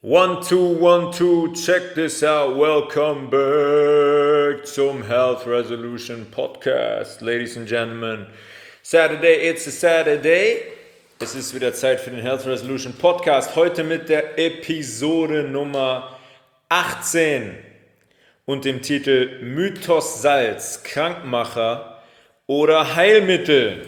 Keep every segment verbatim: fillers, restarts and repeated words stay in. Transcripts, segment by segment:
One, two, one, two, check this out. Welcome back zum Health Resolution Podcast, ladies and gentlemen. Saturday, it's a Saturday. Es ist wieder Zeit für den Health Resolution Podcast. Heute mit der Episode Nummer achtzehn und dem Titel Mythos Salz, Krankmacher oder Heilmittel.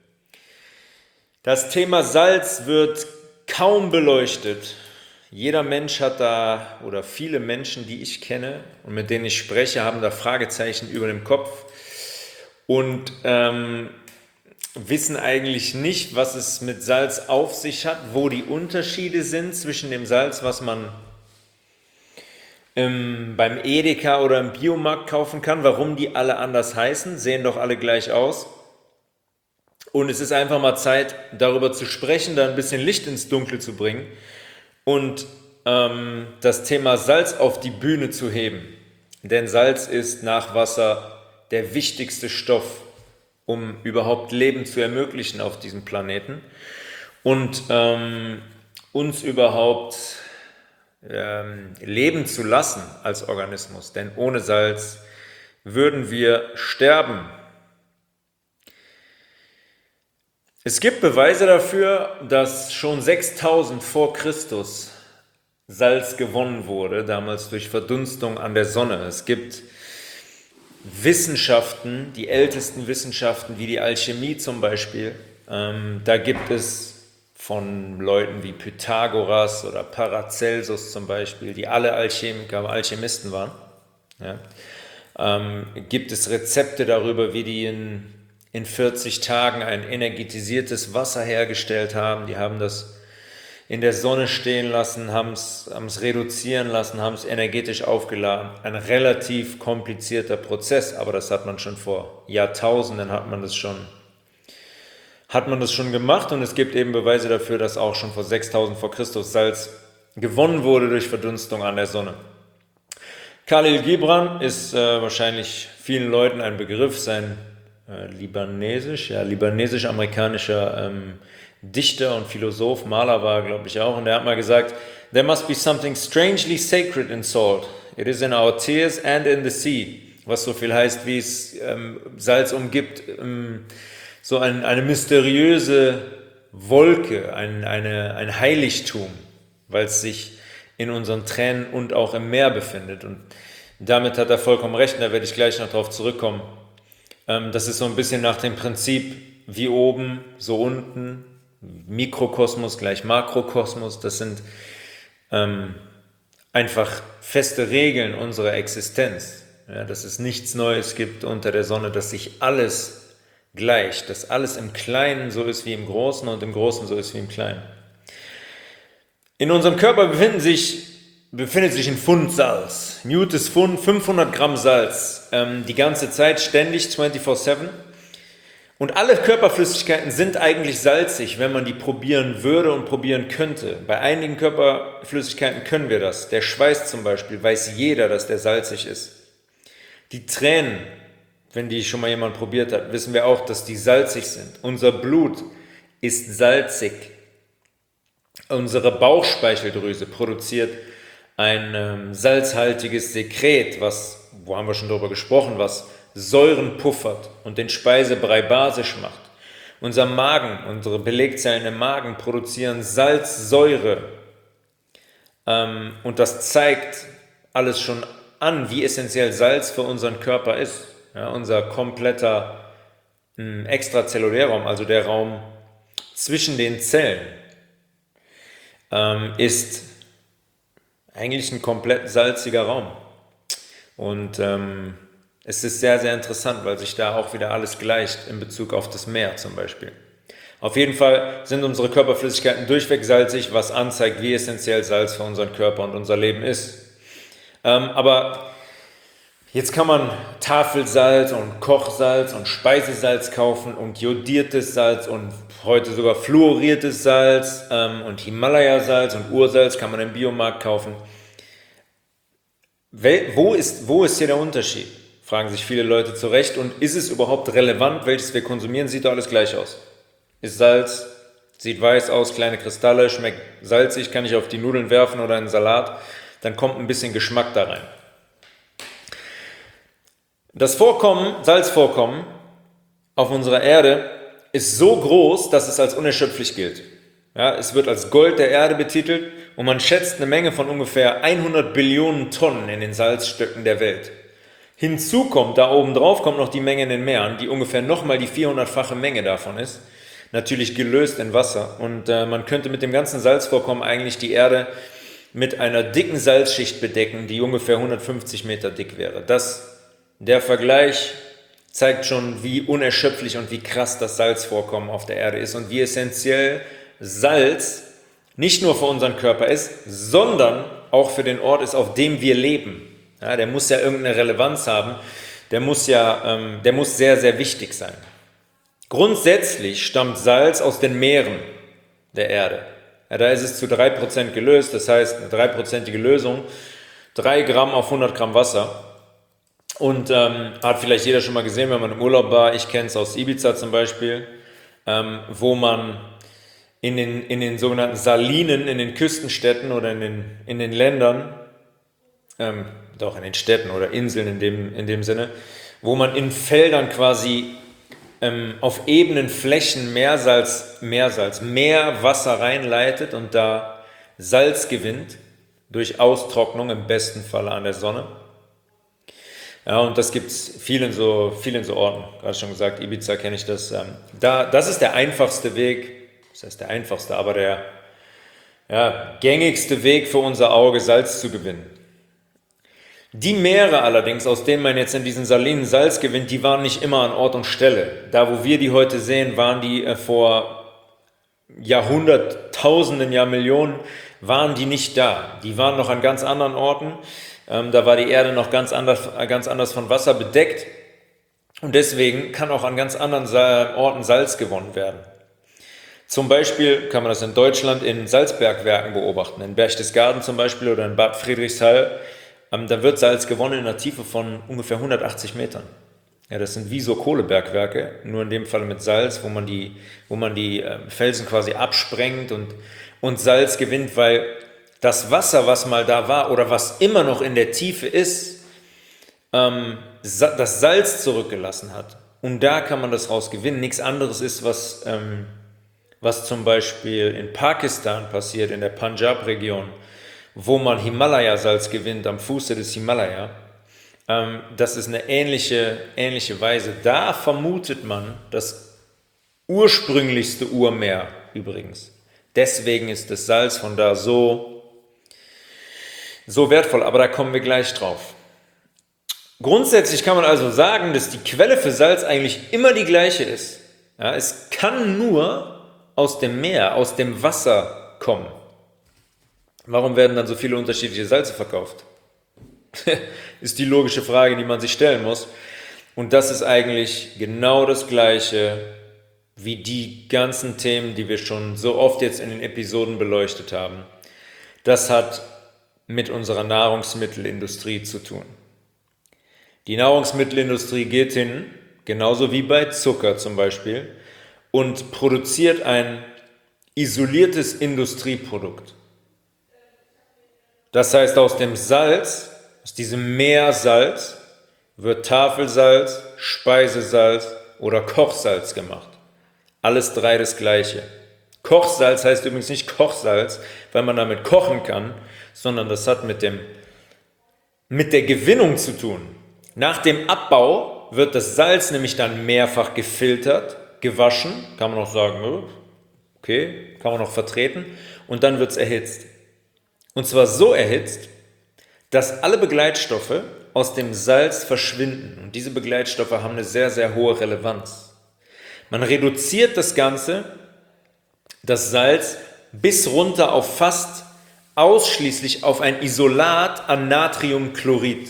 Das Thema Salz wird kaum beleuchtet. Jeder Mensch hat da, oder viele Menschen, die ich kenne und mit denen ich spreche, haben da Fragezeichen über dem Kopf und ähm, wissen eigentlich nicht, was es mit Salz auf sich hat, wo die Unterschiede sind zwischen dem Salz, was man ähm, beim Edeka oder im Biomarkt kaufen kann, warum die alle anders heißen, sehen doch alle gleich aus. Und es ist einfach mal Zeit, darüber zu sprechen, da ein bisschen Licht ins Dunkle zu bringen und ähm, das Thema Salz auf die Bühne zu heben. Denn Salz ist nach Wasser der wichtigste Stoff, um überhaupt Leben zu ermöglichen auf diesem Planeten und ähm, uns überhaupt ähm, leben zu lassen als Organismus. Denn ohne Salz würden wir sterben. Es gibt Beweise dafür, dass schon sechstausend vor Christus Salz gewonnen wurde, damals durch Verdunstung an der Sonne. Es gibt Wissenschaften, die ältesten Wissenschaften, wie die Alchemie zum Beispiel. Ähm, da gibt es von Leuten wie Pythagoras oder Paracelsus zum Beispiel, die alle Alchemiker, Alchemisten waren. Ja. Ähm, gibt es Rezepte darüber, wie die in in vierzig Tagen ein energetisiertes Wasser hergestellt haben. Die haben das in der Sonne stehen lassen, haben es, haben es reduzieren lassen, haben es energetisch aufgeladen. Ein relativ komplizierter Prozess, aber das hat man schon vor Jahrtausenden hat man das schon, hat man das schon gemacht und es gibt eben Beweise dafür, dass auch schon vor sechstausend vor Christus Salz gewonnen wurde durch Verdunstung an der Sonne. Khalil Gibran ist äh, wahrscheinlich vielen Leuten ein Begriff, sein libanesisch, ja, libanesisch-amerikanischer ähm, Dichter und Philosoph, Maler war, glaube ich, auch. Und der hat mal gesagt, there must be something strangely sacred in salt. It is in our tears and in the sea. Was so viel heißt, wie es ähm, Salz umgibt, ähm, so ein, eine mysteriöse Wolke, ein, eine, ein Heiligtum, weil es sich in unseren Tränen und auch im Meer befindet. Und damit hat er vollkommen recht, und da werde ich gleich noch drauf zurückkommen. Das ist so ein bisschen nach dem Prinzip, wie oben, so unten, Mikrokosmos gleich Makrokosmos. Das sind ähm, einfach feste Regeln unserer Existenz. Ja, dass es nichts Neues gibt unter der Sonne, dass sich alles gleicht, dass alles im Kleinen so ist wie im Großen und im Großen so ist wie im Kleinen. In unserem Körper befinden sich befindet sich ein Pfund Salz. Newtons Pfund, fünfhundert Gramm Salz, ähm, die ganze Zeit, ständig, vierundzwanzig sieben. Und alle Körperflüssigkeiten sind eigentlich salzig, wenn man die probieren würde und probieren könnte. Bei einigen Körperflüssigkeiten können wir das. Der Schweiß zum Beispiel, weiß jeder, dass der salzig ist. Die Tränen, wenn die schon mal jemand probiert hat, wissen wir auch, dass die salzig sind. Unser Blut ist salzig. Unsere Bauchspeicheldrüse produziert ein ähm, salzhaltiges Sekret, was, wo haben wir schon drüber gesprochen, was Säuren puffert und den Speisebrei basisch macht. Unser Magen, unsere Belegzellen im Magen produzieren Salzsäure ähm, und das zeigt alles schon an, wie essentiell Salz für unseren Körper ist. Ja, unser kompletter ähm, Extrazellulärraum, also der Raum zwischen den Zellen, ähm, ist eigentlich ein komplett salziger Raum. Und ähm, es ist sehr, sehr interessant, weil sich da auch wieder alles gleicht in Bezug auf das Meer zum Beispiel. Auf jeden Fall sind unsere Körperflüssigkeiten durchweg salzig, was anzeigt, wie essentiell Salz für unseren Körper und unser Leben ist. Ähm, aber jetzt kann man Tafelsalz und Kochsalz und Speisesalz kaufen und jodiertes Salz und heute sogar fluoriertes Salz ähm, und Himalaya-Salz und Ursalz kann man im Biomarkt kaufen. Wel- wo ist, wo ist hier der Unterschied? Fragen sich viele Leute zu Recht. Und ist es überhaupt relevant, welches wir konsumieren? Sieht doch alles gleich aus. Ist Salz Sieht weiß aus, kleine Kristalle, schmeckt salzig, kann ich auf die Nudeln werfen oder in einen Salat, dann kommt ein bisschen Geschmack da rein. Das Vorkommen, Salzvorkommen auf unserer Erde ist so groß, dass es als unerschöpflich gilt. Ja, es wird als Gold der Erde betitelt und man schätzt eine Menge von ungefähr hundert Billionen Tonnen in den Salzstöcken der Welt. Hinzu kommt, da oben drauf kommt noch die Menge in den Meeren, die ungefähr nochmal die vierhundertfache Menge davon ist. Natürlich gelöst in Wasser. Und äh, man könnte mit dem ganzen Salzvorkommen eigentlich die Erde mit einer dicken Salzschicht bedecken, die ungefähr hundertfünfzig Meter dick wäre. Das, der Vergleich zeigt schon, wie unerschöpflich und wie krass das Salzvorkommen auf der Erde ist und wie essentiell Salz nicht nur für unseren Körper ist, sondern auch für den Ort ist, auf dem wir leben. Ja, der muss ja irgendeine Relevanz haben, der muss ja, ähm, der muss sehr, sehr wichtig sein. Grundsätzlich stammt Salz aus den Meeren der Erde. Ja, da ist es zu drei Prozent gelöst, das heißt eine dreiprozentige Lösung, drei Gramm auf hundert Gramm Wasser. Und ähm, hat vielleicht jeder schon mal gesehen, wenn man im Urlaub war, ich kenne es aus Ibiza zum Beispiel, ähm, wo man in den, in den sogenannten Salinen, in den Küstenstädten oder in den, in den Ländern, ähm, doch in den Städten oder Inseln in dem, in dem Sinne, wo man in Feldern quasi ähm, auf ebenen Flächen Meersalz, Meersalz, Meerwasser reinleitet und da Salz gewinnt, durch Austrocknung im besten Falle an der Sonne. Ja, und das gibt es viel in so, viel in so Orten, gerade schon gesagt, Ibiza kenne ich das. Ähm, da, das ist der einfachste Weg, das heißt der einfachste, aber der ja, gängigste Weg für unser Auge, Salz zu gewinnen. Die Meere allerdings, aus denen man jetzt in diesen Salinen Salz gewinnt, die waren nicht immer an Ort und Stelle. Da, wo wir die heute sehen, waren die äh, vor Jahrhunderttausenden, Jahrmillionen, waren die nicht da. Die waren noch an ganz anderen Orten. Ähm, da war die Erde noch ganz anders, ganz anders von Wasser bedeckt. Und deswegen kann auch an ganz anderen Sa- Orten Salz gewonnen werden. Zum Beispiel kann man das in Deutschland in Salzbergwerken beobachten, in Berchtesgaden zum Beispiel oder in Bad Friedrichshall. Ähm, da wird Salz gewonnen in einer Tiefe von ungefähr hundertachtzig Metern. Ja, das sind wie so Kohlebergwerke, nur in dem Fall mit Salz, wo man die, wo man die äh, Felsen quasi absprengt und, und Salz gewinnt, weil das Wasser, was mal da war oder was immer noch in der Tiefe ist, ähm, sa- das Salz zurückgelassen hat. Und da kann man das raus gewinnen. Nichts anderes ist, was, ähm, was zum Beispiel in Pakistan passiert, in der Punjab-Region, wo man Himalaya-Salz gewinnt, am Fuße des Himalaya. Ähm, das ist eine ähnliche, ähnliche Weise. Da vermutet man das ursprünglichste Urmeer übrigens. Deswegen ist das Salz von da so, so wertvoll, aber da kommen wir gleich drauf. Grundsätzlich kann man also sagen, dass die Quelle für Salz eigentlich immer die gleiche ist. Ja, es kann nur aus dem Meer, aus dem Wasser kommen. Warum werden dann so viele unterschiedliche Salze verkauft? Ist die logische Frage, die man sich stellen muss. Und das ist eigentlich genau das Gleiche wie die ganzen Themen, die wir schon so oft jetzt in den Episoden beleuchtet haben. Das hat mit unserer Nahrungsmittelindustrie zu tun. Die Nahrungsmittelindustrie geht hin, genauso wie bei Zucker zum Beispiel, und produziert ein isoliertes Industrieprodukt. Das heißt, aus dem Salz, aus diesem Meersalz, wird Tafelsalz, Speisesalz oder Kochsalz gemacht. Alles drei das Gleiche. Kochsalz heißt übrigens nicht Kochsalz, weil man damit kochen kann, sondern das hat mit dem, mit der Gewinnung zu tun. Nach dem Abbau wird das Salz nämlich dann mehrfach gefiltert, gewaschen, kann man auch sagen, okay, kann man noch vertreten, und dann wird es erhitzt. Und zwar so erhitzt, dass alle Begleitstoffe aus dem Salz verschwinden. Und diese Begleitstoffe haben eine sehr, sehr hohe Relevanz. Man reduziert das Ganze, das Salz, bis runter auf fast ausschließlich auf ein Isolat an Natriumchlorid.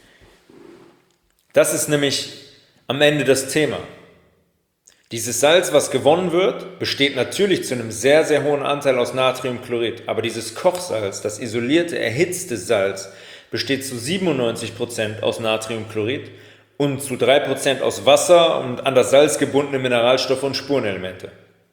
Das ist nämlich am Ende das Thema. Dieses Salz, was gewonnen wird, besteht natürlich zu einem sehr, sehr hohen Anteil aus Natriumchlorid. Aber dieses Kochsalz, das isolierte, erhitzte Salz, besteht zu siebenundneunzig Prozent aus Natriumchlorid und zu drei Prozent aus Wasser und an das Salz gebundene Mineralstoffe und Spurenelemente.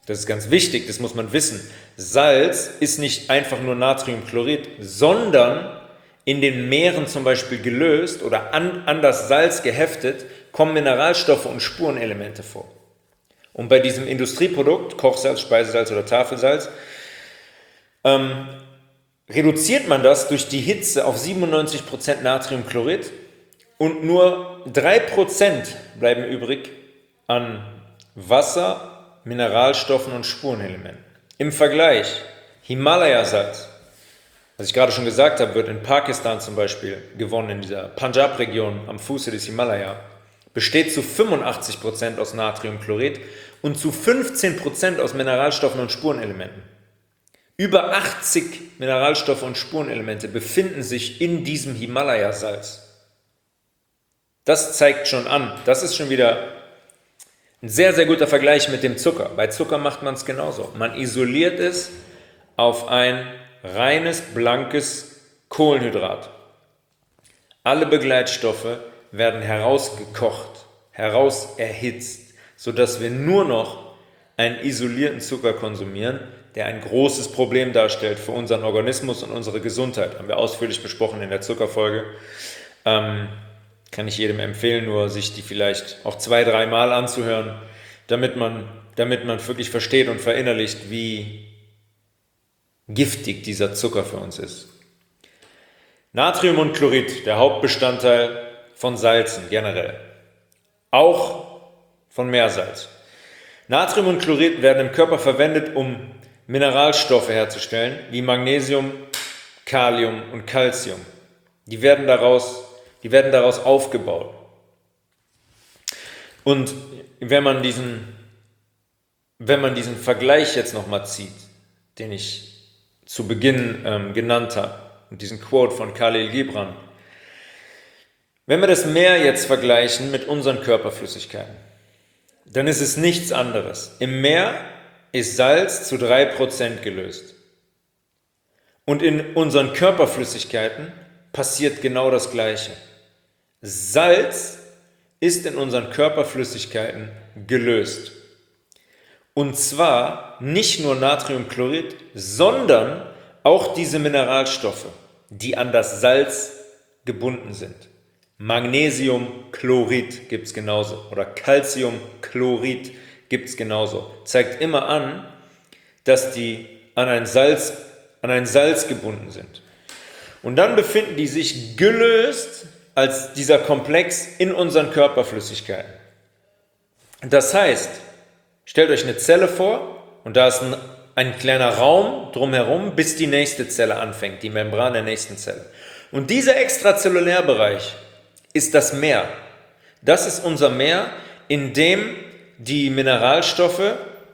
Das ist ganz wichtig, das muss man wissen. Salz ist nicht einfach nur Natriumchlorid, sondern in den Meeren zum Beispiel gelöst oder an, an das Salz geheftet, kommen Mineralstoffe und Spurenelemente vor. Und bei diesem Industrieprodukt, Kochsalz, Speisesalz oder Tafelsalz, ähm, reduziert man das durch die Hitze auf siebenundneunzig Prozent Natriumchlorid und nur drei Prozent bleiben übrig an Wasser, Mineralstoffen und Spurenelementen. Im Vergleich, Himalaya-Salz, was ich gerade schon gesagt habe, wird in Pakistan zum Beispiel gewonnen, in dieser Punjab-Region am Fuße des Himalaya, besteht zu fünfundachtzig Prozent aus Natriumchlorid und zu fünfzehn Prozent aus Mineralstoffen und Spurenelementen. Über achtzig Mineralstoffe und Spurenelemente befinden sich in diesem Himalaya-Salz. Das zeigt schon an, das ist schon wieder ein sehr, sehr guter Vergleich mit dem Zucker. Bei Zucker macht man es genauso. Man isoliert es auf ein reines, blankes Kohlenhydrat. Alle Begleitstoffe werden herausgekocht, herauserhitzt, sodass wir nur noch einen isolierten Zucker konsumieren, der ein großes Problem darstellt für unseren Organismus und unsere Gesundheit. Haben wir ausführlich besprochen in der Zuckerfolge. Ähm, kann ich jedem empfehlen, nur sich die vielleicht auch zwei, dreimal anzuhören, damit man, damit man wirklich versteht und verinnerlicht, wie giftig dieser Zucker für uns ist. Natrium und Chlorid, der Hauptbestandteil von Salzen generell, auch von Meersalz. Natrium und Chlorid werden im Körper verwendet, um Mineralstoffe herzustellen, wie Magnesium, Kalium und Calcium. Die werden daraus, die werden daraus aufgebaut. Und wenn man diesen, wenn man diesen Vergleich jetzt nochmal zieht, den ich zu Beginn ähm, genannt habe, und diesen Quote von Khalil Gibran, wenn wir das Meer jetzt vergleichen mit unseren Körperflüssigkeiten, dann ist es nichts anderes. Im Meer ist Salz zu drei Prozent gelöst. Und in unseren Körperflüssigkeiten passiert genau das Gleiche. Salz ist in unseren Körperflüssigkeiten gelöst. Und zwar nicht nur Natriumchlorid, sondern auch diese Mineralstoffe, die an das Salz gebunden sind. Magnesiumchlorid gibt es genauso oder Calciumchlorid gibt es genauso. Zeigt immer an, dass die an ein Salz, an ein Salz gebunden sind. Und dann befinden die sich gelöst als dieser Komplex in unseren Körperflüssigkeiten. Das heißt, stellt euch eine Zelle vor und da ist ein, ein kleiner Raum drumherum, bis die nächste Zelle anfängt, die Membran der nächsten Zelle. Und dieser Extrazellulärbereich ist das Meer. Das ist unser Meer, in dem die Mineralstoffe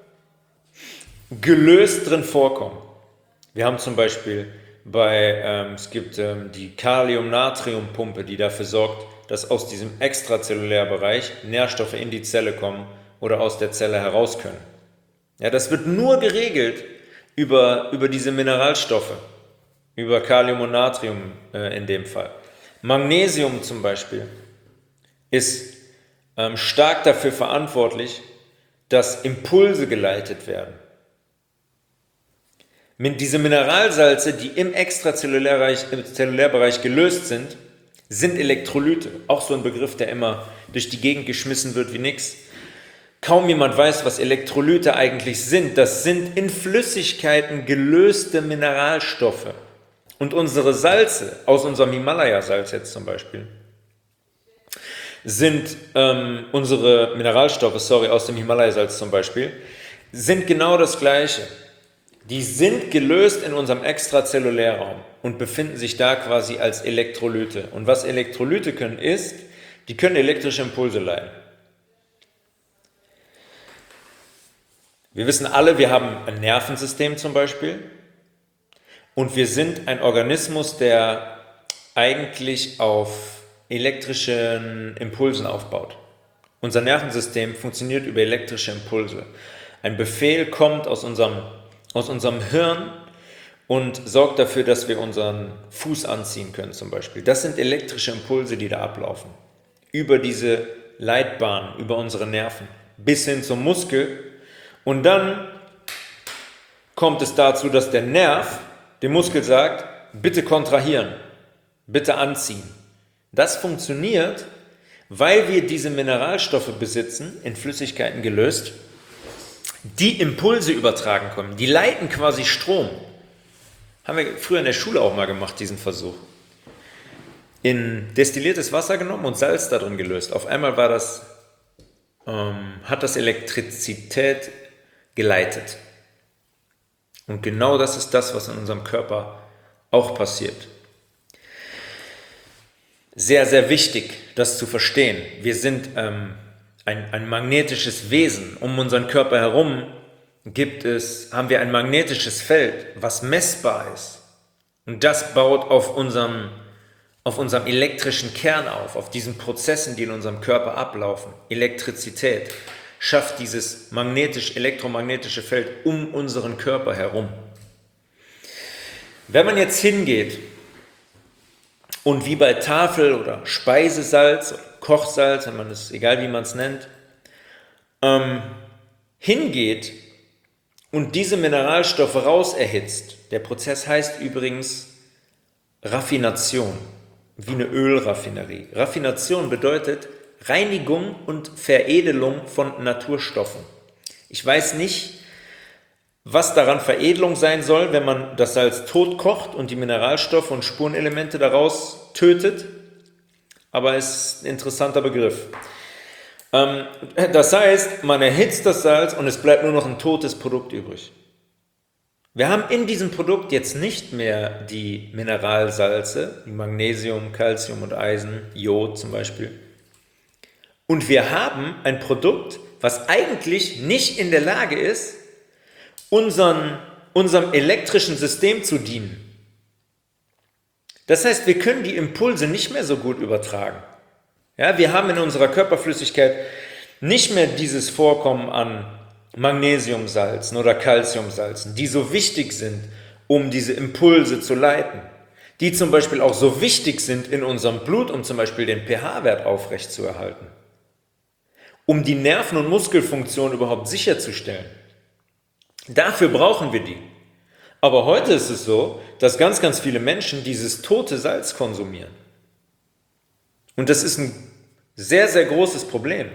gelöst drin vorkommen. Wir haben zum Beispiel bei, ähm, es gibt ähm, die Kalium-Natrium-Pumpe, die dafür sorgt, dass aus diesem Extrazellulärbereich Nährstoffe in die Zelle kommen oder aus der Zelle heraus können. Ja, das wird nur geregelt über, über diese Mineralstoffe, über Kalium und Natrium äh, in dem Fall. Magnesium zum Beispiel ist ähm, stark dafür verantwortlich, dass Impulse geleitet werden. Diese Mineralsalze, die im Extrazellulärbereich im Zellulärbereich gelöst sind, sind Elektrolyte. Auch so ein Begriff, der immer durch die Gegend geschmissen wird wie nix. Kaum jemand weiß, was Elektrolyte eigentlich sind. Das sind in Flüssigkeiten gelöste Mineralstoffe. Und unsere Salze, aus unserem Himalaya-Salz jetzt zum Beispiel, sind ähm, unsere Mineralstoffe, sorry, aus dem Himalaya-Salz zum Beispiel, sind genau das Gleiche. Die sind gelöst in unserem Extrazellulärraum und befinden sich da quasi als Elektrolyte. Und was Elektrolyte können ist, die können elektrische Impulse leiten. Wir wissen alle, wir haben ein Nervensystem zum Beispiel und wir sind ein Organismus, der eigentlich auf elektrischen Impulsen aufbaut. Unser Nervensystem funktioniert über elektrische Impulse. Ein Befehl kommt aus unserem aus unserem Hirn und sorgt dafür, dass wir unseren Fuß anziehen können zum Beispiel. Das sind elektrische Impulse, die da ablaufen. Über diese Leitbahn, über unsere Nerven, bis hin zum Muskel. Und dann kommt es dazu, dass der Nerv dem Muskel sagt, bitte kontrahieren, bitte anziehen. Das funktioniert, weil wir diese Mineralstoffe besitzen, in Flüssigkeiten gelöst, die Impulse übertragen können. Die leiten quasi Strom. Haben wir früher in der Schule auch mal gemacht, diesen Versuch. In destilliertes Wasser genommen und Salz da drin gelöst. Auf einmal war das, ähm, hat das Elektrizität geleitet. Und genau das ist das, was in unserem Körper auch passiert. Sehr, sehr wichtig, das zu verstehen. Wir sind ähm, ein, ein magnetisches Wesen. Um unseren Körper herum gibt es, haben wir ein magnetisches Feld, was messbar ist. Und das baut auf unserem, auf unserem elektrischen Kern auf, auf diesen Prozessen, die in unserem Körper ablaufen. Elektrizität schafft dieses magnetisch-elektromagnetische Feld um unseren Körper herum. Wenn man jetzt hingeht und wie bei Tafel oder Speisesalz oder Kochsalz, wenn man es, egal wie man es nennt, ähm, hingeht und diese Mineralstoffe rauserhitzt, der Prozess heißt übrigens Raffination, wie eine Ölraffinerie. Raffination bedeutet Reinigung und Veredelung von Naturstoffen. Ich weiß nicht, was daran Veredelung sein soll, wenn man das Salz tot kocht und die Mineralstoffe und Spurenelemente daraus tötet, aber es ist ein interessanter Begriff. Ähm, das heißt, man erhitzt das Salz und es bleibt nur noch ein totes Produkt übrig. Wir haben in diesem Produkt jetzt nicht mehr die Mineralsalze, wie Magnesium, Calcium und Eisen, Jod zum Beispiel. Und wir haben ein Produkt, was eigentlich nicht in der Lage ist, unseren, unserem elektrischen System zu dienen. Das heißt, wir können die Impulse nicht mehr so gut übertragen. Ja, wir haben in unserer Körperflüssigkeit nicht mehr dieses Vorkommen an Magnesiumsalzen oder Calciumsalzen, die so wichtig sind, um diese Impulse zu leiten. Die zum Beispiel auch so wichtig sind in unserem Blut, um zum Beispiel den pH-Wert aufrechtzuerhalten. Um die Nerven- und Muskelfunktion überhaupt sicherzustellen. Dafür brauchen wir die. Aber heute ist es so, dass ganz, ganz viele Menschen dieses tote Salz konsumieren. Und das ist ein sehr, sehr großes Problem.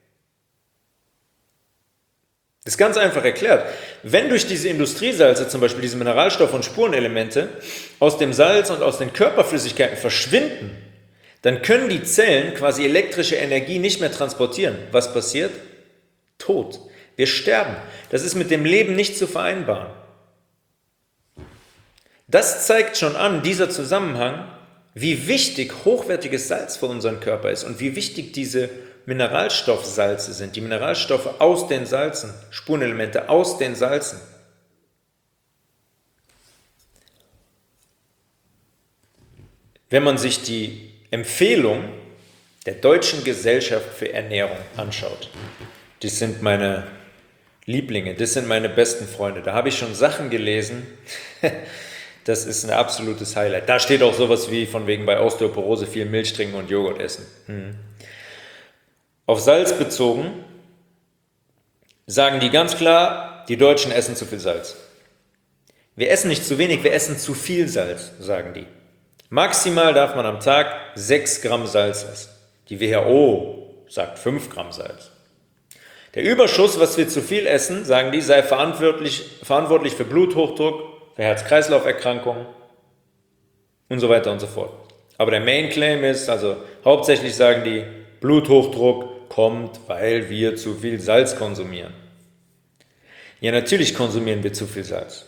Das ist ganz einfach erklärt. Wenn durch diese Industriesalze, zum Beispiel diese Mineralstoffe und Spurenelemente, aus dem Salz und aus den Körperflüssigkeiten verschwinden, dann können die Zellen quasi elektrische Energie nicht mehr transportieren. Was passiert? Tod. Wir sterben. Das ist mit dem Leben nicht zu vereinbaren. Das zeigt schon an, dieser Zusammenhang, wie wichtig hochwertiges Salz für unseren Körper ist und wie wichtig diese Mineralstoffsalze sind, die Mineralstoffe aus den Salzen, Spurenelemente aus den Salzen. Wenn man sich die Empfehlung der Deutschen Gesellschaft für Ernährung anschaut, das sind meine Lieblinge, das sind meine besten Freunde, da habe ich schon Sachen gelesen, das ist ein absolutes Highlight. Da steht auch sowas wie von wegen bei Osteoporose viel Milch trinken und Joghurt essen. Hm. Auf Salz bezogen sagen die ganz klar, die Deutschen essen zu viel Salz. Wir essen nicht zu wenig, wir essen zu viel Salz, sagen die. Maximal darf man am Tag sechs Gramm Salz essen. Die W H O sagt fünf Gramm Salz. Der Überschuss, was wir zu viel essen, sagen die, sei verantwortlich, verantwortlich für Bluthochdruck, für Herz-Kreislauf-Erkrankungen und so weiter und so fort. Aber der Main Claim ist, also hauptsächlich sagen die, Bluthochdruck kommt, weil wir zu viel Salz konsumieren. Ja, natürlich konsumieren wir zu viel Salz.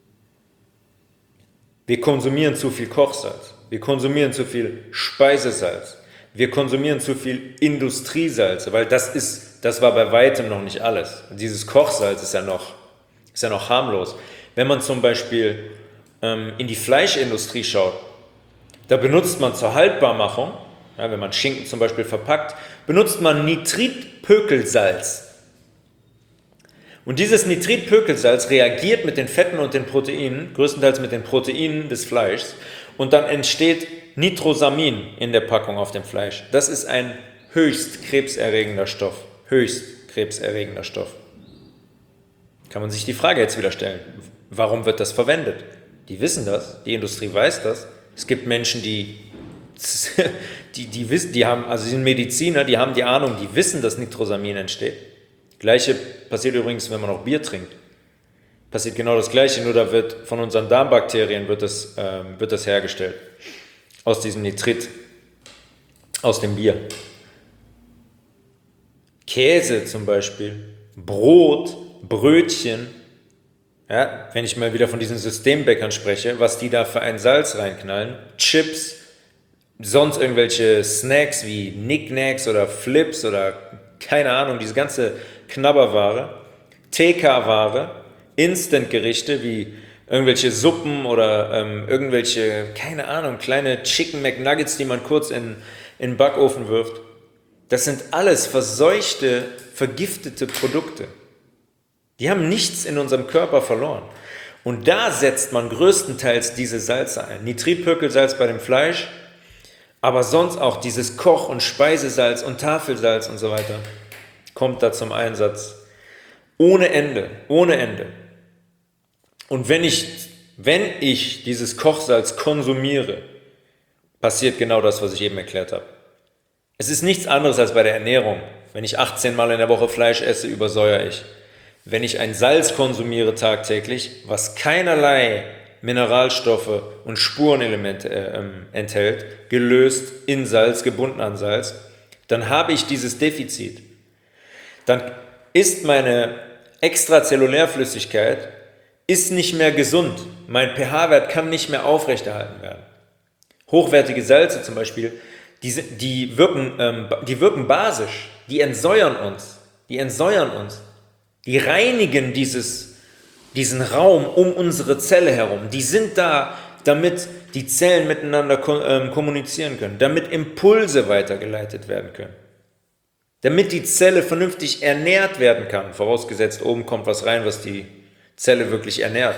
Wir konsumieren zu viel Kochsalz. Wir konsumieren zu viel Speisesalz. Wir konsumieren zu viel Industriesalze, weil das ist, das war bei weitem noch nicht alles. Dieses Kochsalz ist ja noch, ist ja noch harmlos. Wenn man zum Beispiel ähm, in die Fleischindustrie schaut, da benutzt man zur Haltbarmachung, ja, wenn man Schinken zum Beispiel verpackt, benutzt man Nitritpökelsalz. Und dieses Nitritpökelsalz reagiert mit den Fetten und den Proteinen, größtenteils mit den Proteinen des Fleischs, und dann entsteht Nitrosamin in der Packung auf dem Fleisch. Das ist ein höchst krebserregender Stoff. Höchst krebserregender Stoff. Kann man sich die Frage jetzt wieder stellen. Warum wird das verwendet? Die wissen das, die Industrie weiß das. Es gibt Menschen, die, die, die wissen, die haben, also die sind Mediziner, die haben die Ahnung, die wissen, dass Nitrosamin entsteht. Gleiche passiert übrigens, wenn man auch Bier trinkt. Passiert genau das Gleiche, nur da wird von unseren Darmbakterien wird das, ähm, wird das hergestellt. Aus diesem Nitrit, aus dem Bier. Käse zum Beispiel, Brot, Brötchen. Ja, wenn ich mal wieder von diesen Systembäckern spreche, was die da für ein Salz reinknallen, Chips, sonst irgendwelche Snacks wie Knickknacks oder Flips oder keine Ahnung, diese ganze Knabberware, T K-Ware, Instant-Gerichte wie irgendwelche Suppen oder ähm, irgendwelche, keine Ahnung, kleine Chicken McNuggets, die man kurz in, in den Backofen wirft. Das sind alles verseuchte, vergiftete Produkte. Die haben nichts in unserem Körper verloren. Und da setzt man größtenteils diese Salze ein. Nitritpökelsalz bei dem Fleisch, aber sonst auch dieses Koch- und Speisesalz und Tafelsalz und so weiter kommt da zum Einsatz. Ohne Ende, ohne Ende. Und wenn ich, wenn ich dieses Kochsalz konsumiere, passiert genau das, was ich eben erklärt habe. Es ist nichts anderes als bei der Ernährung. Wenn ich achtzehn Mal in der Woche Fleisch esse, übersäuere ich. Wenn ich ein Salz konsumiere tagtäglich, was keinerlei Mineralstoffe und Spurenelemente äh, enthält, gelöst in Salz, gebunden an Salz, dann habe ich dieses Defizit. Dann ist meine Extrazellulärflüssigkeit ist nicht mehr gesund. Mein pH-Wert kann nicht mehr aufrechterhalten werden. Hochwertige Salze zum Beispiel, die, die, wirken, ähm, die wirken basisch, die entsäuern uns, die entsäuern uns. Die reinigen dieses, diesen Raum um unsere Zelle herum. Die sind da, damit die Zellen miteinander kommunizieren können, damit Impulse weitergeleitet werden können, damit die Zelle vernünftig ernährt werden kann, vorausgesetzt oben kommt was rein, was die Zelle wirklich ernährt.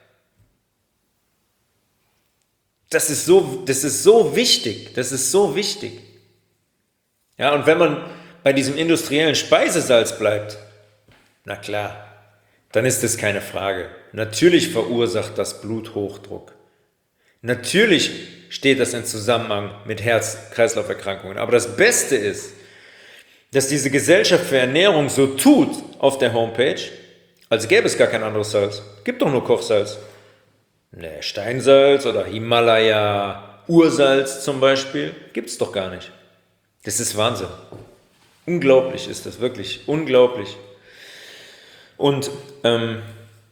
Das ist so, das ist so wichtig, das ist so wichtig. Ja, und wenn man bei diesem industriellen Speisesalz bleibt, na klar, dann ist es keine Frage. Natürlich verursacht das Bluthochdruck. Natürlich steht das in Zusammenhang mit Herz-Kreislauf-Erkrankungen. Aber das Beste ist, dass diese Gesellschaft für Ernährung so tut auf der Homepage, als gäbe es gar kein anderes Salz. Gibt doch nur Kochsalz. Ne, Steinsalz oder Himalaya, Ursalz zum Beispiel, gibt es doch gar nicht. Das ist Wahnsinn. Unglaublich ist das, wirklich unglaublich. Und ähm,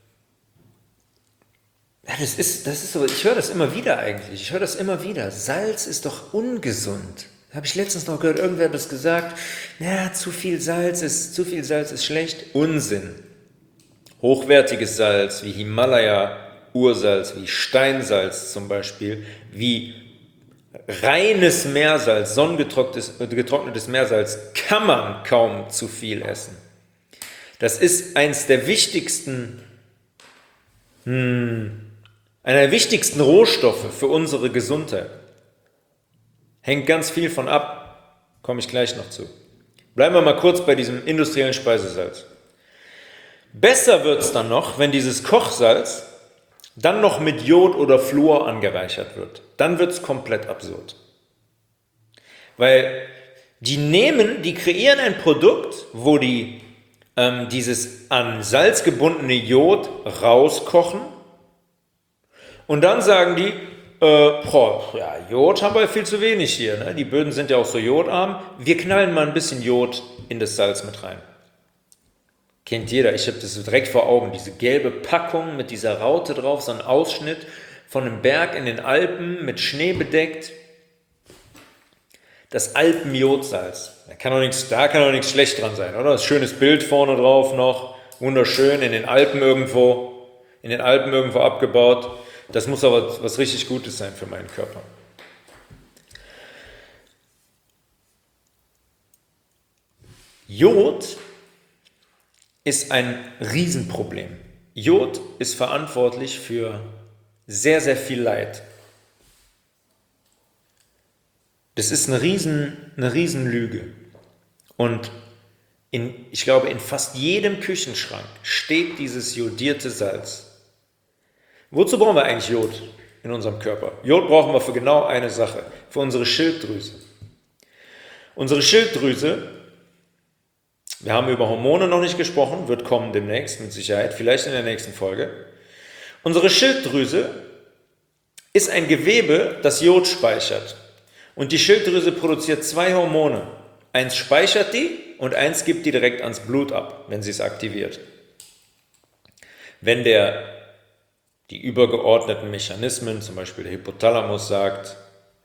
ja, das ist, das ist so, ich höre das immer wieder eigentlich, ich höre das immer wieder. Salz ist doch ungesund. Habe ich letztens noch gehört, irgendwer hat das gesagt, ja, zu viel Salz ist, zu viel Salz ist schlecht. Unsinn. Hochwertiges Salz wie Himalaya, Ursalz, wie Steinsalz zum Beispiel, wie reines Meersalz, sonnengetrocknetes Meersalz, kann man kaum zu viel essen. Das ist eins der wichtigsten, hm, einer der wichtigsten Rohstoffe für unsere Gesundheit. Hängt ganz viel von ab, komme ich gleich noch zu. Bleiben wir mal kurz bei diesem industriellen Speisesalz. Besser wird es dann noch, wenn dieses Kochsalz dann noch mit Jod oder Fluor angereichert wird. Dann wird es komplett absurd. Weil die nehmen, die kreieren ein Produkt, wo die ähm, dieses an Salz gebundene Jod rauskochen und dann sagen die, äh, boah, ja, Jod haben wir viel zu wenig hier, ne? Die Böden sind ja auch so jodarm, wir knallen mal ein bisschen Jod in das Salz mit rein. Kennt jeder, ich habe das so direkt vor Augen, diese gelbe Packung mit dieser Raute drauf, so ein Ausschnitt von einem Berg in den Alpen mit Schnee bedeckt. Das Alpenjodsalz, da kann doch nichts, da kann doch nichts schlecht dran sein, oder? Das schönes Bild vorne drauf noch, wunderschön, in den Alpen irgendwo, in den Alpen irgendwo abgebaut. Das muss aber was richtig Gutes sein für meinen Körper. Jod ist ein Riesenproblem. Jod ist verantwortlich für sehr, sehr viel Leid. Das ist eine Riesen, eine Riesenlüge. Und in, ich glaube, in fast jedem Küchenschrank steht dieses jodierte Salz. Wozu brauchen wir eigentlich Jod in unserem Körper? Jod brauchen wir für genau eine Sache, für unsere Schilddrüse. Unsere Schilddrüse, wir haben über Hormone noch nicht gesprochen, wird kommen demnächst, mit Sicherheit, vielleicht in der nächsten Folge. Unsere Schilddrüse ist ein Gewebe, das Jod speichert. Und die Schilddrüse produziert zwei Hormone. Eins speichert die und eins gibt die direkt ans Blut ab, wenn sie es aktiviert. Wenn der, die übergeordneten Mechanismen, zum Beispiel der Hypothalamus, sagt,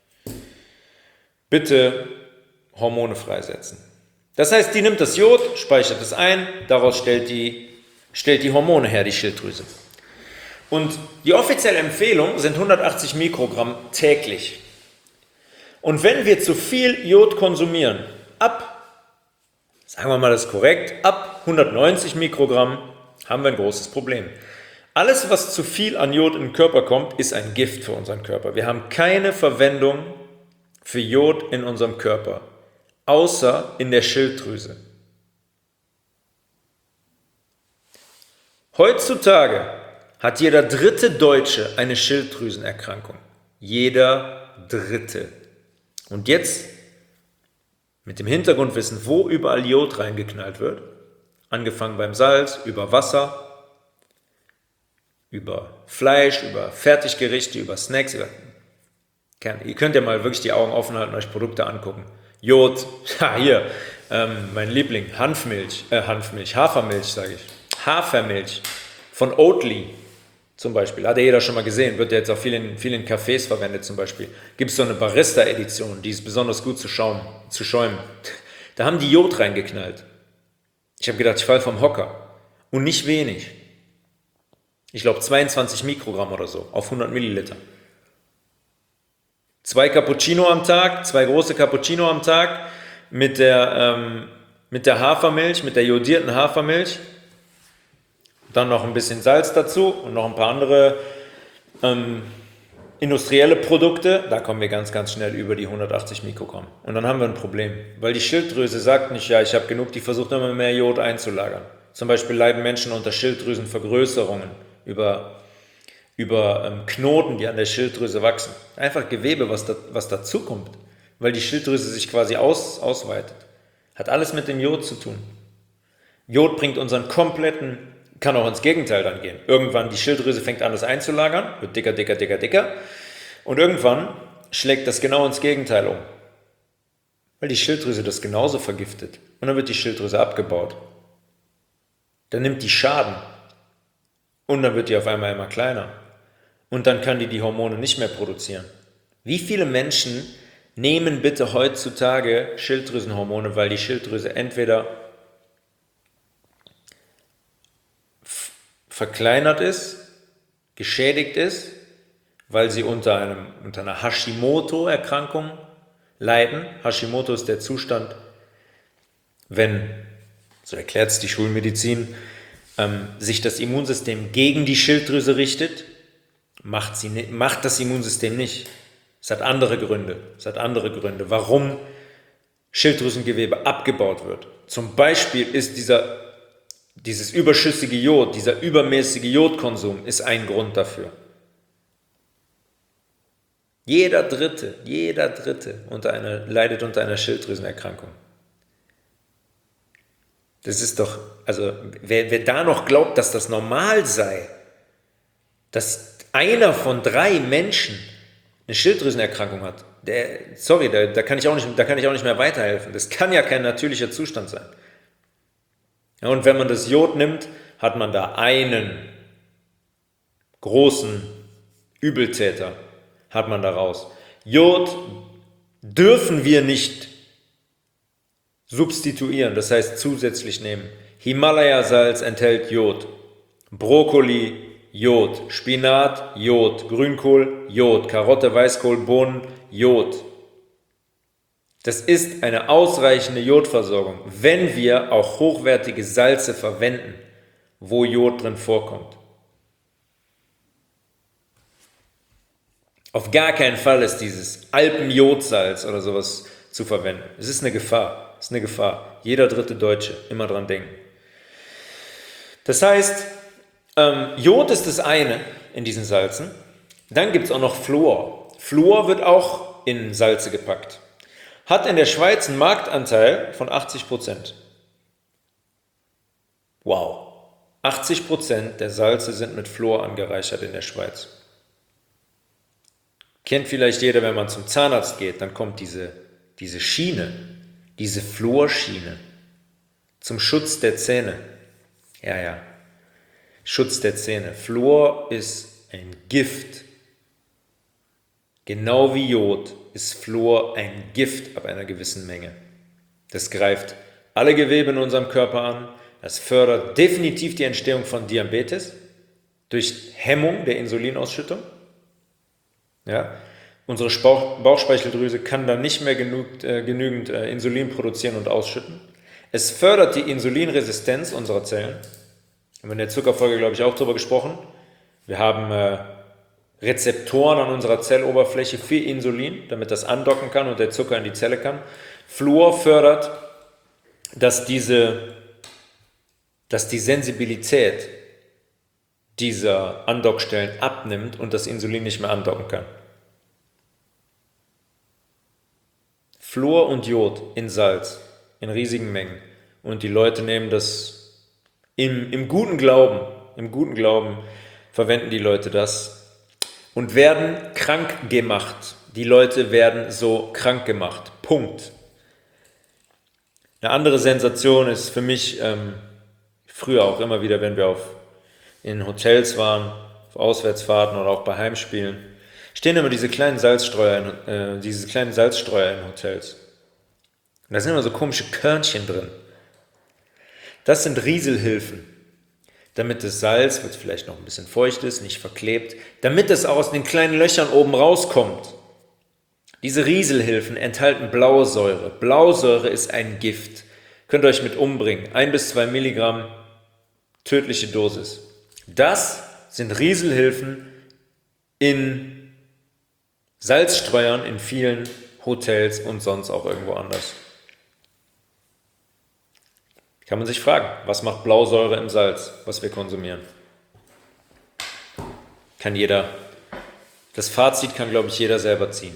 bitte Hormone freisetzen. Das heißt, die nimmt das Jod, speichert es ein, daraus stellt die, stellt die Hormone her, die Schilddrüse. Und die offizielle Empfehlung sind hundertachtzig Mikrogramm täglich. Und wenn wir zu viel Jod konsumieren, ab, sagen wir mal das korrekt, ab hundertneunzig Mikrogramm haben wir ein großes Problem. Alles, was zu viel an Jod in den Körper kommt, ist ein Gift für unseren Körper. Wir haben keine Verwendung für Jod in unserem Körper, außer in der Schilddrüse. Heutzutage hat jeder dritte Deutsche eine Schilddrüsenerkrankung. Jeder dritte. Und jetzt, mit dem Hintergrundwissen, wo überall Jod reingeknallt wird, angefangen beim Salz, über Wasser, über Fleisch, über Fertiggerichte, über Snacks, über ihr könnt ja mal wirklich die Augen offen halten und euch Produkte angucken. Jod, ja hier, ähm, mein Liebling, Hanfmilch, äh, Hanfmilch, Hafermilch sage ich, Hafermilch von Oatly zum Beispiel, hat ja jeder schon mal gesehen, wird ja jetzt auch viel in vielen Cafés verwendet zum Beispiel. Gibt es so eine Barista-Edition, die ist besonders gut zu, schauen, zu schäumen. Da haben die Jod reingeknallt. Ich habe gedacht, ich falle vom Hocker. Und nicht wenig. Ich glaube zweiundzwanzig Mikrogramm oder so auf hundert Milliliter. Zwei Cappuccino am Tag, zwei große Cappuccino am Tag mit der, ähm, mit der Hafermilch, mit der jodierten Hafermilch. Dann noch ein bisschen Salz dazu und noch ein paar andere ähm, industrielle Produkte. Da kommen wir ganz, ganz schnell über die hundertachtzig Mikrogramm. Und dann haben wir ein Problem, weil die Schilddrüse sagt nicht, ja, ich habe genug, die versucht immer mehr Jod einzulagern. Zum Beispiel leiden Menschen unter Schilddrüsenvergrößerungen über, über ähm, Knoten, die an der Schilddrüse wachsen. Einfach Gewebe, was, da, was dazukommt, weil die Schilddrüse sich quasi aus, ausweitet. Hat alles mit dem Jod zu tun. Jod bringt unseren kompletten, kann auch ins Gegenteil dann gehen. Irgendwann die Schilddrüse fängt an, das einzulagern, wird dicker, dicker, dicker, dicker. Und irgendwann schlägt das genau ins Gegenteil um. Weil die Schilddrüse das genauso vergiftet. Und dann wird die Schilddrüse abgebaut. Dann nimmt die Schaden. Und dann wird die auf einmal immer kleiner. Und dann kann die die Hormone nicht mehr produzieren. Wie viele Menschen nehmen bitte heutzutage Schilddrüsenhormone, weil die Schilddrüse entweder verkleinert ist, geschädigt ist, weil sie unter, einem, unter einer Hashimoto-Erkrankung leiden. Hashimoto ist der Zustand, wenn, so erklärt es die Schulmedizin, ähm, sich das Immunsystem gegen die Schilddrüse richtet, macht, sie, macht das Immunsystem nicht. Es hat andere Gründe. Es hat andere Gründe, warum Schilddrüsengewebe abgebaut wird. Zum Beispiel ist dieser Dieses überschüssige Jod, dieser übermäßige Jodkonsum ist ein Grund dafür. Jeder Dritte, jeder Dritte unter einer, leidet unter einer Schilddrüsenerkrankung. Das ist doch, also wer, wer da noch glaubt, dass das normal sei, dass einer von drei Menschen eine Schilddrüsenerkrankung hat, der, sorry, da, da, kann ich auch nicht, da kann ich auch nicht mehr weiterhelfen. Das kann ja kein natürlicher Zustand sein. Ja, und wenn man das Jod nimmt, hat man da einen großen Übeltäter, hat man da raus. Jod dürfen wir nicht substituieren, das heißt zusätzlich nehmen. Himalaya-Salz enthält Jod, Brokkoli, Jod, Spinat, Jod, Grünkohl, Jod, Karotte, Weißkohl, Bohnen, Jod. Das ist eine ausreichende Jodversorgung, wenn wir auch hochwertige Salze verwenden, wo Jod drin vorkommt. Auf gar keinen Fall ist dieses Alpenjodsalz oder sowas zu verwenden. Es ist eine Gefahr, es ist eine Gefahr. Jeder dritte Deutsche, immer dran denken. Das heißt, ähm, Jod ist das eine. in diesen Salzen. Dann gibt es auch noch Fluor. Fluor wird auch in Salze gepackt. Hat in der Schweiz einen Marktanteil von achtzig Prozent. Wow. achtzig Prozent der Salze sind mit Fluor angereichert in der Schweiz. Kennt vielleicht jeder, wenn man zum Zahnarzt geht, dann kommt diese, diese Schiene, diese Fluorschiene zum Schutz der Zähne. Ja, ja. Schutz der Zähne. Fluor ist ein Gift. Genau wie Jod ist Fluor ein Gift ab einer gewissen Menge. Das greift alle Gewebe in unserem Körper an. Das fördert definitiv die Entstehung von Diabetes durch Hemmung der Insulinausschüttung. Ja, unsere Bauch- Bauchspeicheldrüse kann dann nicht mehr genug, äh, genügend äh, Insulin produzieren und ausschütten. Es fördert die Insulinresistenz unserer Zellen. Wir haben in der Zuckerfolge, glaube ich, auch darüber gesprochen. Wir haben äh, Rezeptoren an unserer Zelloberfläche für Insulin, damit das andocken kann und der Zucker in die Zelle kann. Fluor fördert, dass, diese, dass die Sensibilität dieser Andockstellen abnimmt und das Insulin nicht mehr andocken kann. Fluor und Jod in Salz, in riesigen Mengen. Und die Leute nehmen das im, im guten Glauben, im guten Glauben verwenden die Leute das und werden krank gemacht. Die Leute werden so krank gemacht. Punkt. Eine andere Sensation ist für mich, ähm, früher auch immer wieder, wenn wir auf, in Hotels waren, auf Auswärtsfahrten oder auch bei Heimspielen, stehen immer diese kleinen Salzstreuer, in, äh, diese kleinen Salzstreuer in Hotels. Und da sind immer so komische Körnchen drin. Das sind Rieselhilfen, damit das Salz, was vielleicht noch ein bisschen feucht ist, nicht verklebt, damit es aus den kleinen Löchern oben rauskommt. Diese Rieselhilfen enthalten Blausäure. Blausäure ist ein Gift. Könnt ihr euch mit umbringen. Ein bis zwei Milligramm, tödliche Dosis. Das sind Rieselhilfen in Salzstreuern in vielen Hotels und sonst auch irgendwo anders. Kann man sich fragen, was macht Blausäure im Salz, was wir konsumieren? Kann jeder, das Fazit kann, glaube ich, jeder selber ziehen.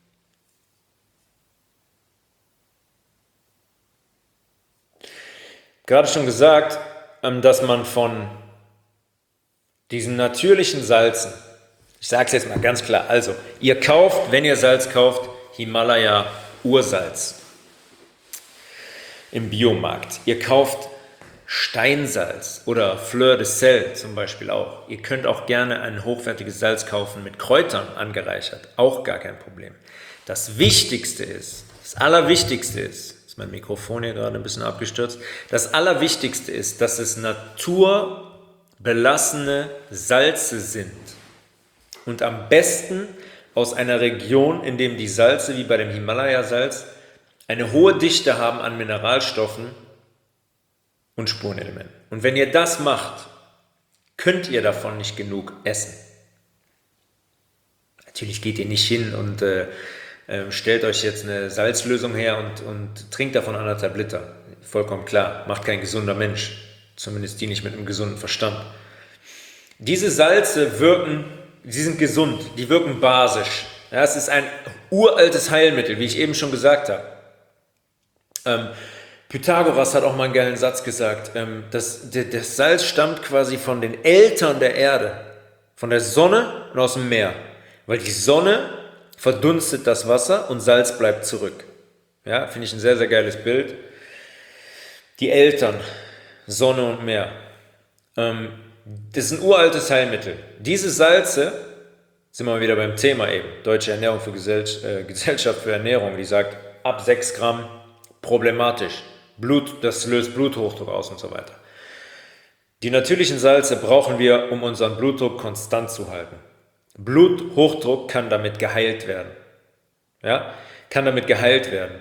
Gerade schon gesagt, dass man von diesen natürlichen Salzen, ich sage es jetzt mal ganz klar, also ihr kauft, wenn ihr Salz kauft, Himalaya Ursalz im Biomarkt. Ihr kauft Steinsalz oder Fleur de Sel zum Beispiel auch. Ihr könnt auch gerne ein hochwertiges Salz kaufen mit Kräutern angereichert, auch gar kein Problem. Das Wichtigste ist, das Allerwichtigste ist, ist mein Mikrofon hier gerade ein bisschen abgestürzt, das Allerwichtigste ist, dass es naturbelassene Salze sind und am besten aus einer Region, in dem die Salze, wie bei dem Himalaya-Salz, eine hohe Dichte haben an Mineralstoffen und Spurenelementen. Und wenn ihr das macht, könnt ihr davon nicht genug essen. Natürlich geht ihr nicht hin und äh, äh, stellt euch jetzt eine Salzlösung her und, und trinkt davon anderthalb Liter. Vollkommen klar, macht kein gesunder Mensch, zumindest die nicht mit einem gesunden Verstand. Diese Salze wirken, sie sind gesund, die wirken basisch. Ja, es ist ein uraltes Heilmittel, wie ich eben schon gesagt habe. Ähm, Pythagoras hat auch mal einen geilen Satz gesagt, ähm, dass der, das Salz stammt quasi von den Eltern der Erde, von der Sonne und aus dem Meer, weil die Sonne verdunstet das Wasser und Salz bleibt zurück. Ja, finde ich ein sehr, sehr geiles Bild. Die Eltern, Sonne und Meer, ähm, das ist ein uraltes Heilmittel. Diese Salze, sind wir mal wieder beim Thema eben, Deutsche Ernährung für Gesell, äh, Gesellschaft für Ernährung, die sagt, ab sechs Gramm problematisch. Blut, das löst Bluthochdruck aus und so weiter. Die natürlichen Salze brauchen wir, um unseren Blutdruck konstant zu halten. Bluthochdruck kann damit geheilt werden. Ja, kann damit geheilt werden.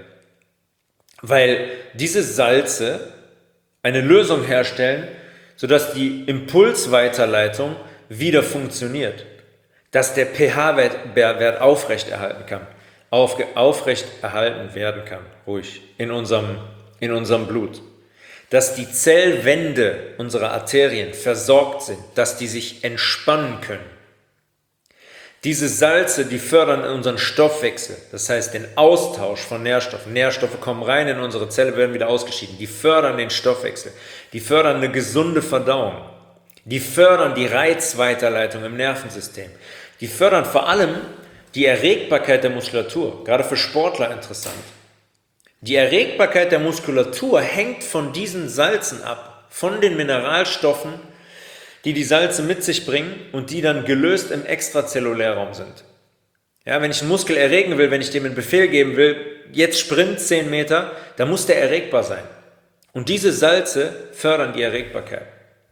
Weil diese Salze eine Lösung herstellen, sodass die Impulsweiterleitung wieder funktioniert. Dass der pH-Wert aufrechterhalten kann. Auf, aufrechterhalten werden kann, ruhig, in unserem, in unserem Blut. Dass die Zellwände unserer Arterien versorgt sind, dass die sich entspannen können. Diese Salze, die fördern unseren Stoffwechsel, das heißt den Austausch von Nährstoffen. Nährstoffe kommen rein in unsere Zelle, werden wieder ausgeschieden. Die fördern den Stoffwechsel, die fördern eine gesunde Verdauung, die fördern die Reizweiterleitung im Nervensystem, die fördern vor allem die Erregbarkeit der Muskulatur, gerade für Sportler interessant. Die Erregbarkeit der Muskulatur hängt von diesen Salzen ab, von den Mineralstoffen, die die Salze mit sich bringen und die dann gelöst im Extrazellulärraum sind. Ja, wenn ich einen Muskel erregen will, wenn ich dem einen Befehl geben will, jetzt sprint zehn Meter, dann muss der erregbar sein. Und diese Salze fördern die Erregbarkeit.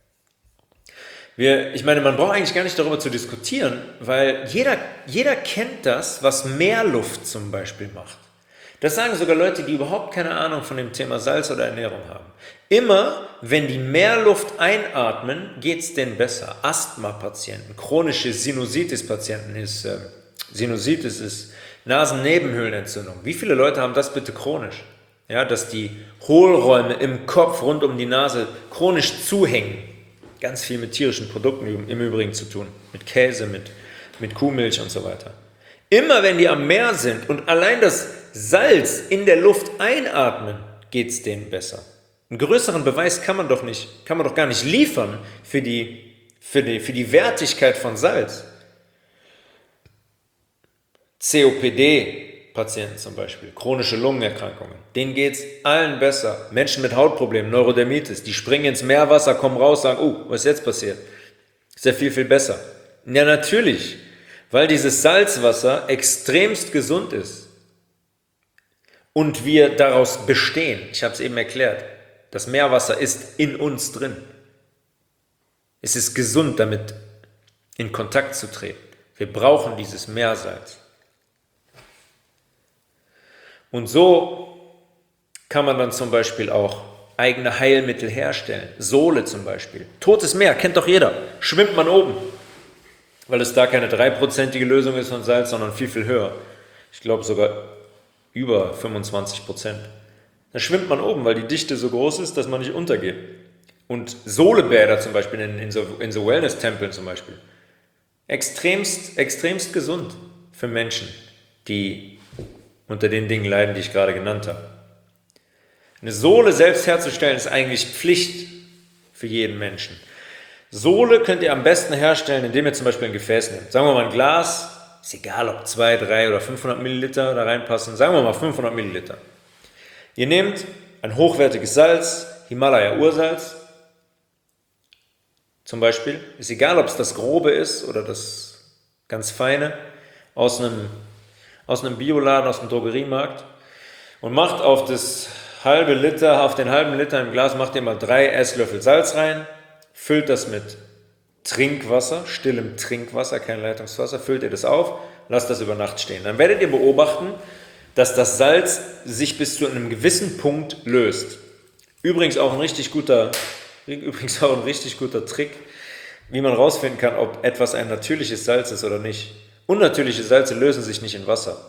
Wir, ich meine, man braucht eigentlich gar nicht darüber zu diskutieren, weil jeder, jeder kennt das, was Meerluft zum Beispiel macht. Das sagen sogar Leute, die überhaupt keine Ahnung von dem Thema Salz oder Ernährung haben. Immer, wenn die Meerluft einatmen, geht es denen besser. Asthma-Patienten, chronische Sinusitis-Patienten, ist, äh, Sinusitis ist Nasennebenhöhlenentzündung. Wie viele Leute haben das bitte chronisch? Ja, dass die Hohlräume im Kopf rund um die Nase chronisch zuhängen. Ganz viel mit tierischen Produkten im Übrigen zu tun. Mit Käse, mit, mit Kuhmilch und so weiter. Immer wenn die am Meer sind und allein das Salz in der Luft einatmen, geht es denen besser. Einen größeren Beweis kann man doch nicht, kann man doch gar nicht liefern für die, für die, für die Wertigkeit von Salz. C O P D-Patienten zum Beispiel, chronische Lungenerkrankungen, denen geht es allen besser. Menschen mit Hautproblemen, Neurodermitis, die springen ins Meerwasser, kommen raus, sagen, oh, was ist jetzt passiert? Ist ja viel, viel besser. Ja, natürlich, weil dieses Salzwasser extremst gesund ist und wir daraus bestehen. Ich habe es eben erklärt. Das Meerwasser ist in uns drin. Es ist gesund, damit in Kontakt zu treten. Wir brauchen dieses Meersalz. Und so kann man dann zum Beispiel auch eigene Heilmittel herstellen. Sole zum Beispiel. Totes Meer, kennt doch jeder. Schwimmt man oben. Weil es da keine dreiprozentige Lösung ist von Salz, sondern viel, viel höher. Ich glaube sogar über fünfundzwanzig Prozent. Da schwimmt man oben, weil die Dichte so groß ist, dass man nicht untergeht. Und Solebäder zum Beispiel in, in so, in so Wellness-Tempeln zum Beispiel. Extremst, extremst gesund für Menschen, die unter den Dingen leiden, die ich gerade genannt habe. Eine Sohle selbst herzustellen ist eigentlich Pflicht für jeden Menschen. Sohle könnt ihr am besten herstellen, indem ihr zum Beispiel ein Gefäß nehmt. Sagen wir mal ein Glas, ist egal ob zwei, drei oder fünfhundert Milliliter da reinpassen, sagen wir mal fünfhundert Milliliter. Ihr nehmt ein hochwertiges Salz, Himalaya-Ursalz zum Beispiel, ist egal ob es das grobe ist oder das ganz feine, aus einem, aus einem Bioladen, aus dem Drogeriemarkt und macht auf das halbe Liter, auf den halben Liter im Glas, macht ihr mal drei Esslöffel Salz rein, füllt das mit Trinkwasser, stillem Trinkwasser, kein Leitungswasser, füllt ihr das auf, lasst das über Nacht stehen. Dann werdet ihr beobachten, dass das Salz sich bis zu einem gewissen Punkt löst. Übrigens auch ein richtig guter, übrigens auch ein richtig guter Trick, wie man herausfinden kann, ob etwas ein natürliches Salz ist oder nicht. Unnatürliche Salze lösen sich nicht in Wasser.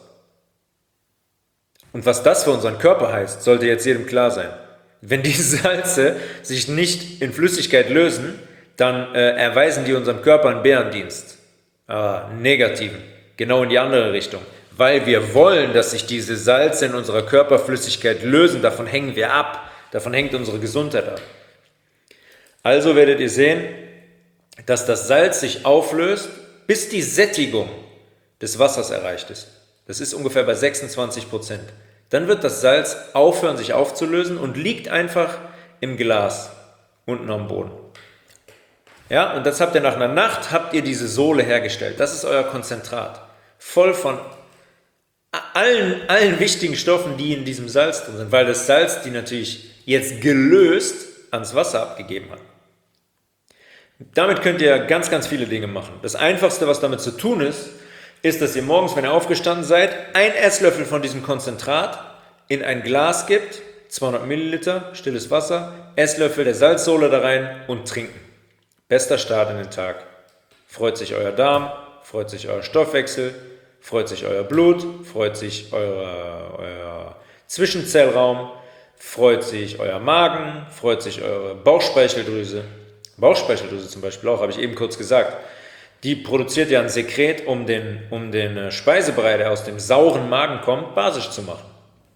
Und was das für unseren Körper heißt, sollte jetzt jedem klar sein. Wenn die Salze sich nicht in Flüssigkeit lösen, dann äh, erweisen die unserem Körper einen Bärendienst. Ah, negativen, genau in die andere Richtung. Weil wir wollen, dass sich diese Salze in unserer Körperflüssigkeit lösen, davon hängen wir ab, davon hängt unsere Gesundheit ab. Also werdet ihr sehen, dass das Salz sich auflöst, bis die Sättigung des Wassers erreicht ist. Das ist ungefähr bei sechsundzwanzig Prozent. Dann wird das Salz aufhören, sich aufzulösen und liegt einfach im Glas unten am Boden. Ja, und das habt ihr nach einer Nacht, habt ihr diese Sohle hergestellt. Das ist euer Konzentrat. Voll von allen, allen wichtigen Stoffen, die in diesem Salz drin sind, weil das Salz die natürlich jetzt gelöst ans Wasser abgegeben hat. Damit könnt ihr ganz, ganz viele Dinge machen. Das Einfachste, was damit zu tun ist, ist, dass ihr morgens, wenn ihr aufgestanden seid, ein Esslöffel von diesem Konzentrat in ein Glas gibt, zweihundert Milliliter, stilles Wasser, Esslöffel der Salzsohle da rein und trinken. Bester Start in den Tag. Freut sich euer Darm, freut sich euer Stoffwechsel, freut sich euer Blut, freut sich euer, euer Zwischenzellraum, freut sich euer Magen, freut sich eure Bauchspeicheldrüse. Bauchspeicheldrüse zum Beispiel auch, habe ich eben kurz gesagt. die produziert ja ein Sekret, um den, um den Speisebrei, der aus dem sauren Magen kommt, basisch zu machen.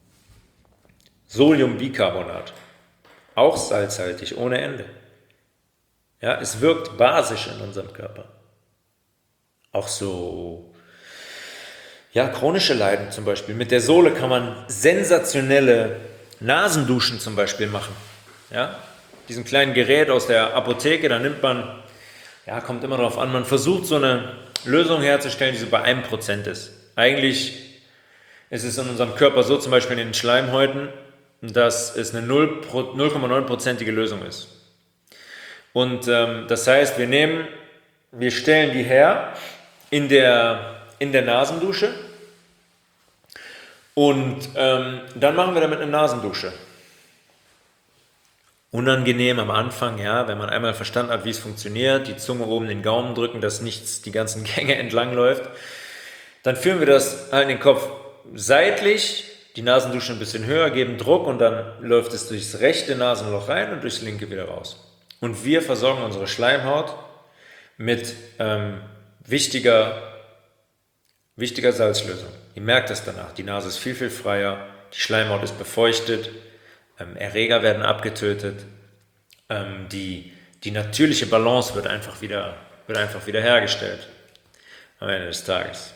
Soliumbicarbonat. Auch salzhaltig, ohne Ende. Ja, es wirkt basisch in unserem Körper. Auch so, ja, chronische Leiden zum Beispiel. Mit der Sohle kann man sensationelle Nasenduschen zum Beispiel machen. Ja, diesen kleinen Gerät aus der Apotheke, da nimmt man, ja, kommt immer darauf an, man versucht so eine Lösung herzustellen, die so bei einem Prozent ist. Eigentlich ist es in unserem Körper so, zum Beispiel in den Schleimhäuten, dass es eine null Komma neun prozentige Lösung ist. Und ähm, das heißt, wir nehmen, wir stellen die her in der, in der Nasendusche und ähm, dann machen wir damit eine Nasendusche. Unangenehm am Anfang, ja, wenn man einmal verstanden hat, wie es funktioniert, die Zunge oben in den Gaumen drücken, dass nichts die ganzen Gänge entlang läuft. Dann führen wir das halt in den Kopf seitlich, die Nasendusche ein bisschen höher, geben Druck und dann läuft es durchs rechte Nasenloch rein und durchs linke wieder raus. Und wir versorgen unsere Schleimhaut mit ähm, wichtiger, wichtiger Salzlösung. Ihr merkt es danach, die Nase ist viel, viel freier, die Schleimhaut ist befeuchtet, ähm, Erreger werden abgetötet, ähm, die, die natürliche Balance wird einfach wieder, wird einfach wieder hergestellt am Ende des Tages.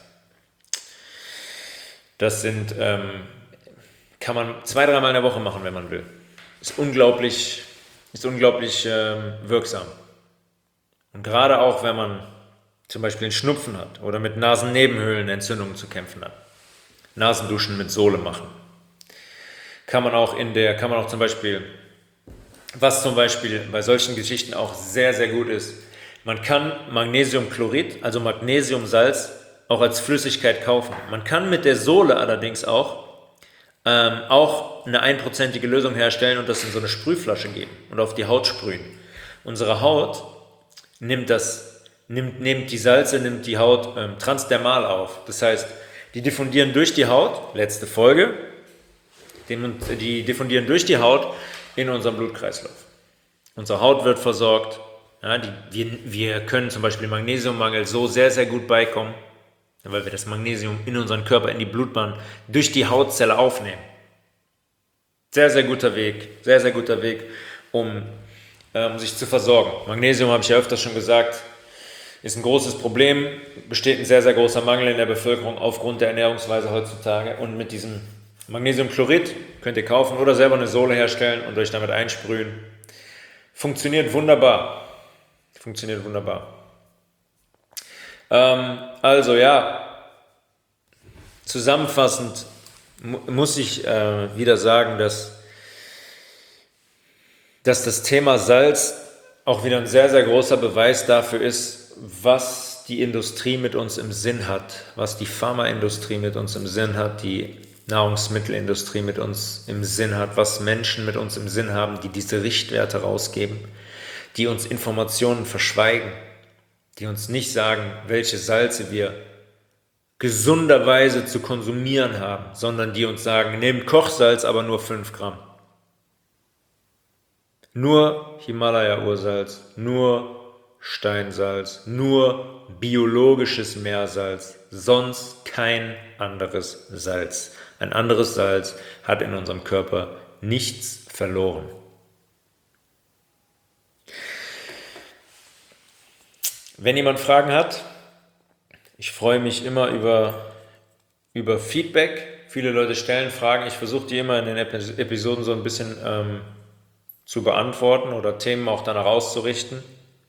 Das sind, ähm, kann man zwei, dreimal in der Woche machen, wenn man will. Ist unglaublich, ist unglaublich ähm, wirksam. Und gerade auch, wenn man zum Beispiel einen Schnupfen hat oder mit Nasennebenhöhlenentzündungen zu kämpfen hat. Nasenduschen mit Sohle machen. Kann man auch in der, kann man auch zum Beispiel, was zum Beispiel bei solchen Geschichten auch sehr, sehr gut ist, man kann Magnesiumchlorid, also Magnesiumsalz, auch als Flüssigkeit kaufen. Man kann mit der Sohle allerdings auch, ähm, auch eine einprozentige Lösung herstellen und das in so eine Sprühflasche geben und auf die Haut sprühen. Unsere Haut nimmt das, nimmt, nimmt die Salze, nimmt die Haut ähm, transdermal auf. Das heißt, die diffundieren durch die Haut, letzte Folge, die, die diffundieren durch die Haut in unserem Blutkreislauf. Unsere Haut wird versorgt. Ja, die, wir, wir können zum Beispiel Magnesiummangel so sehr, sehr gut beikommen, weil wir das Magnesium in unseren Körper, in die Blutbahn, durch die Hautzelle aufnehmen. Sehr, sehr guter Weg, sehr, sehr guter Weg, um, äh, um sich zu versorgen. Magnesium, habe ich ja öfters schon gesagt, ist ein großes Problem, besteht ein sehr, sehr großer Mangel in der Bevölkerung aufgrund der Ernährungsweise heutzutage. Und mit diesem Magnesiumchlorid könnt ihr kaufen oder selber eine Sohle herstellen und euch damit einsprühen. Funktioniert wunderbar. Funktioniert wunderbar. Ähm, also ja, zusammenfassend mu- muss ich äh, wieder sagen, dass, dass das Thema Salz auch wieder ein sehr, sehr großer Beweis dafür ist, was die Industrie mit uns im Sinn hat, was die Pharmaindustrie mit uns im Sinn hat, die Nahrungsmittelindustrie mit uns im Sinn hat, was Menschen mit uns im Sinn haben, die diese Richtwerte rausgeben, die uns Informationen verschweigen, die uns nicht sagen, welche Salze wir gesunderweise zu konsumieren haben, sondern die uns sagen, nehmt Kochsalz, aber nur fünf Gramm. Nur Himalaya-Ursalz, nur Steinsalz, nur biologisches Meersalz, sonst kein anderes Salz. Ein anderes Salz hat in unserem Körper nichts verloren. Wenn jemand Fragen hat, ich freue mich immer über, über Feedback. Viele Leute stellen Fragen, ich versuche die immer in den Epi- Episoden so ein bisschen ähm, zu beantworten oder Themen auch danach auszurichten.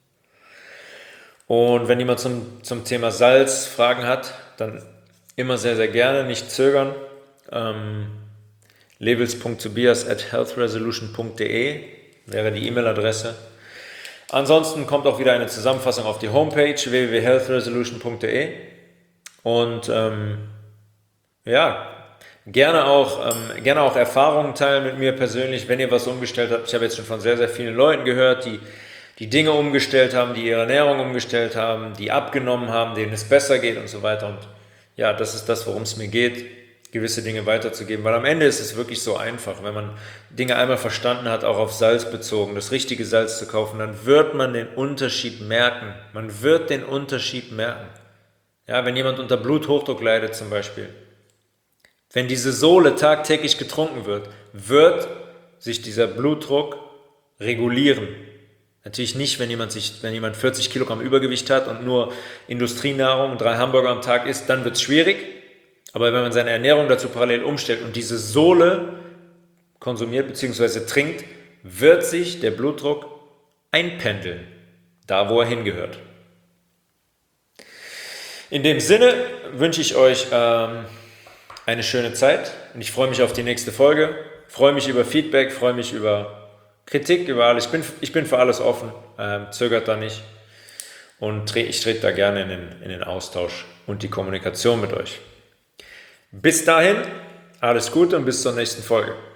Und wenn jemand zum, zum Thema Salz Fragen hat, dann immer sehr, sehr gerne, nicht zögern. Ähm, levels punkt tobias at healthresolution punkt de wäre die E-Mail-Adresse. Ansonsten kommt auch wieder eine Zusammenfassung auf die Homepage w w w punkt healthresolution punkt de und ähm, ja, gerne auch, ähm, gerne auch Erfahrungen teilen mit mir persönlich, wenn ihr was umgestellt habt. Ich habe jetzt schon von sehr, sehr vielen Leuten gehört, die die Dinge umgestellt haben, die ihre Ernährung umgestellt haben, die abgenommen haben, denen es besser geht und so weiter. Und ja, das ist das, worum es mir geht. gewisse Dinge weiterzugeben, weil am Ende ist es wirklich so einfach, wenn man Dinge einmal verstanden hat, auch auf Salz bezogen, das richtige Salz zu kaufen, dann wird man den Unterschied merken. Man wird den Unterschied merken. Ja, wenn jemand unter Bluthochdruck leidet zum Beispiel, wenn diese Sohle tagtäglich getrunken wird, wird sich dieser Blutdruck regulieren. Natürlich nicht, wenn jemand, sich, wenn jemand vierzig Kilogramm Übergewicht hat und nur Industrienahrung, drei Hamburger am Tag isst, dann wird es schwierig. Aber wenn man seine Ernährung dazu parallel umstellt und diese Sohle konsumiert bzw. trinkt, wird sich der Blutdruck einpendeln, da wo er hingehört. In dem Sinne wünsche ich euch ähm, eine schöne Zeit und ich freue mich auf die nächste Folge, freue mich über Feedback, freue mich über Kritik, über alles. Ich bin, ich bin für alles offen, ähm, zögert da nicht und tre- ich trete da gerne in den, in den Austausch und die Kommunikation mit euch. Bis dahin, alles Gute und bis zur nächsten Folge.